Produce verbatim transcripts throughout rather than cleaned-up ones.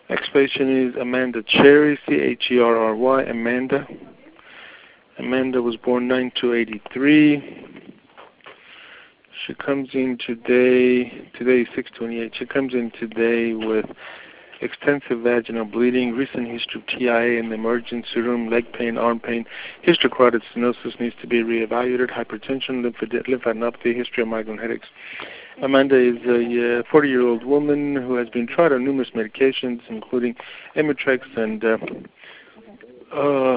Next patient is Amanda Cherry, C H E R R Y, Amanda. Amanda was born nine two eighty-three. She comes in today, today is six twenty-eight. She comes in today with extensive vaginal bleeding, recent history of T I A in the emergency room, leg pain, arm pain, history of carotid stenosis needs to be reevaluated, hypertension, lymphadenopathy, history of migraine headaches. Amanda is a forty-year-old woman who has been tried on numerous medications, including Imitrex and uh, uh,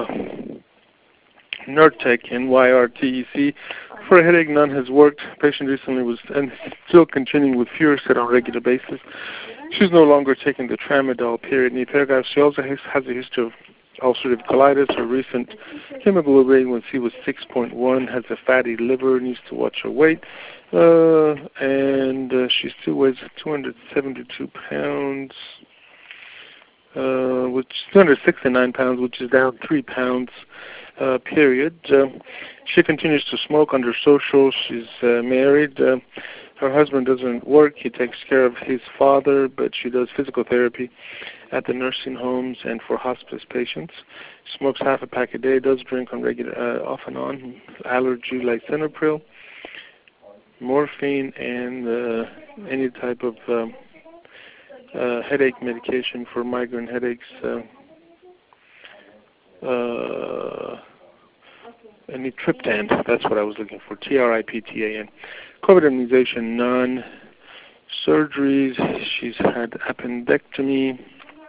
Nurtec and Y R T E C. For a headache, none has worked. Patient recently was and still continuing with Furosed on a regular basis. She's no longer taking the tramadol, period. In the paragraph, she also has, has a history of ulcerative colitis. Her recent hemoglobin A one C was six point one, has a fatty liver, needs to watch her weight. Uh, and uh, she still weighs two hundred seventy-two pounds, uh, which two hundred sixty-nine pounds, which is down three pounds, uh, period. Uh, she continues to smoke under social. She's uh, married. Uh, her husband doesn't work. He takes care of his father, but she does physical therapy at the nursing homes and for hospice patients. Smokes half a pack a day. Does drink on regular, uh, off and on. Allergy, lisinopril, morphine, and uh, any type of um, uh, headache medication for migraine headaches. Uh, uh, any triptan, that's what I was looking for, T R I P T A N. COVID immunization, none. Surgeries, she's had appendectomy,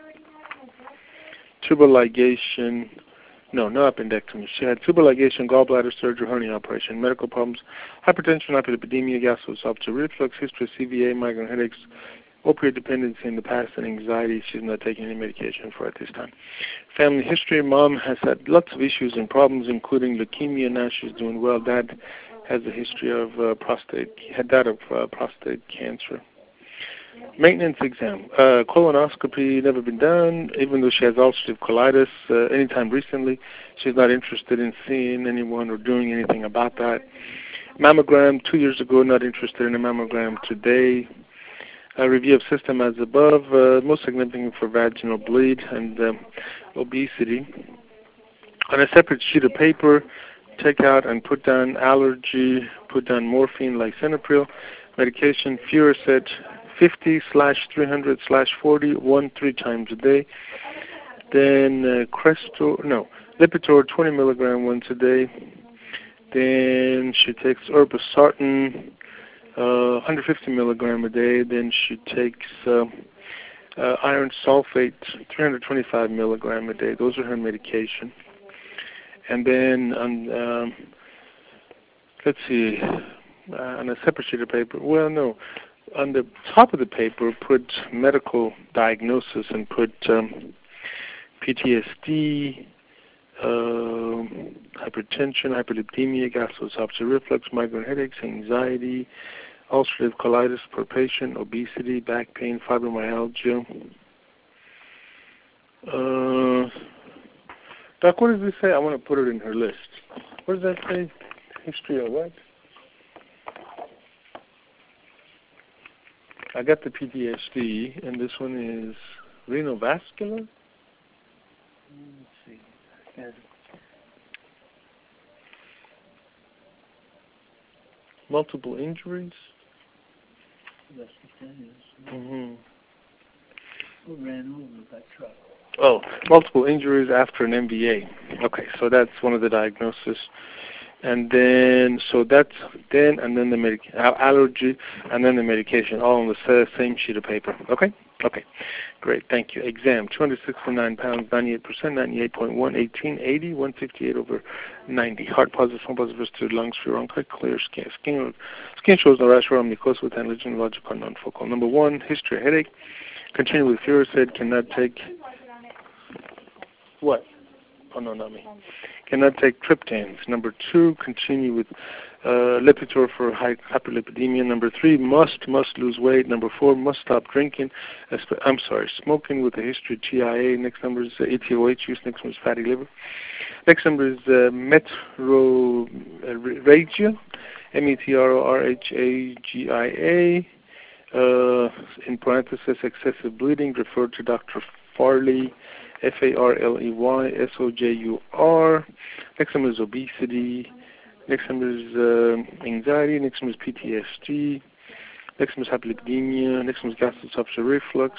tubal ligation, no, no appendectomy. She had tubal ligation, gallbladder surgery, hernia operation, medical problems, hypertension, hyperlipidemia, gastroesophageal reflux, history of C V A, migraine headaches, opioid dependency in the past, and anxiety. She's not taking any medication for at this time. Family history, mom has had lots of issues and problems, including leukemia. Now she's doing well. Dad has a history of uh, prostate, had died of uh, prostate cancer. Maintenance exam, uh, colonoscopy never been done, even though she has ulcerative colitis uh, anytime recently. She's not interested in seeing anyone or doing anything about that. Mammogram, two years ago, not interested in a mammogram today. A review of system as above, uh, most significant for vaginal bleed and um, obesity. On a separate sheet of paper, take out and put down allergy, put down morphine, lisinopril, medication, Furosed, fifty slash three hundred slash forty, one three times a day. Then uh, Crestor, no, Lipitor, twenty milligram once a day. Then she takes irbesartan, uh, one hundred fifty milligram a day. Then she takes uh, uh, iron sulfate, three hundred twenty-five milligram a day. Those are her medication. And then on, um, let's see, uh, on a separate sheet of paper. Well, no. On the top of the paper, put medical diagnosis and put um, P T S D, uh, hypertension, hyperlipidemia, gastroesophageal reflux, migraine headaches, anxiety, ulcerative colitis per patient, obesity, back pain, fibromyalgia. Uh, Doc, what does this say? I want to put it in her list. What does that say? History of what? I got the P T S D, and this one is renal vascular. Let's see. Yes. Multiple injuries. That's what that is. Mm-hmm. Who ran over that truck? Oh, multiple injuries after an M V A. Okay, so that's one of the diagnoses. And then, so that's then, and then the medic- allergy, and then the medication, all on the same sheet of paper. Okay? Okay. Great. Thank you. Exam, two hundred sixty-nine pounds, ninety-eight percent, ninety-eight point one, eighteen eighty, one fifty-eight over ninety. Heart positive, sun positive, to lungs, furonchi, clear skin. Skin, skin shows no rash or mucosa with antigen, logical, non-focal. Number one, history of headache. Continue with Furosed, cannot take, what? Oh, no, not me. Cannot take triptans. Number two, continue with uh, Lipitor for hyperlipidemia. Number three, must, must lose weight. Number four, must stop drinking. I'm sorry, smoking with a history of T I A. Next number is uh, A T O H use. Next one is fatty liver. Next number is uh, metrorrhagia, M E T R O R H A G I A. Uh, in parenthesis, excessive bleeding. Refer to Doctor Farley, F A R L E Y S O J U R. Next number is obesity. Next number is uh, anxiety. Next number is P T S D. Next number is hyperlipidemia. Next number is gastroesophageal reflux.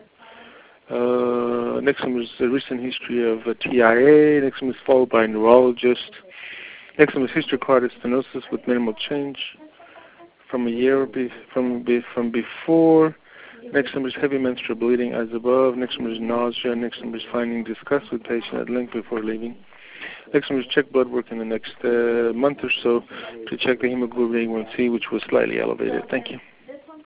Uh, next one is a recent history of a T I A. Next one is followed by a neurologist. Next one is history of cardiac stenosis with minimal change from a year be, from be, from before. Next one is heavy menstrual bleeding as above. Next one is nausea. Next one is finding disgust with patient at length before leaving. Next one is check blood work in the next uh, month or so to check the hemoglobin A one C, which was slightly elevated. Thank you.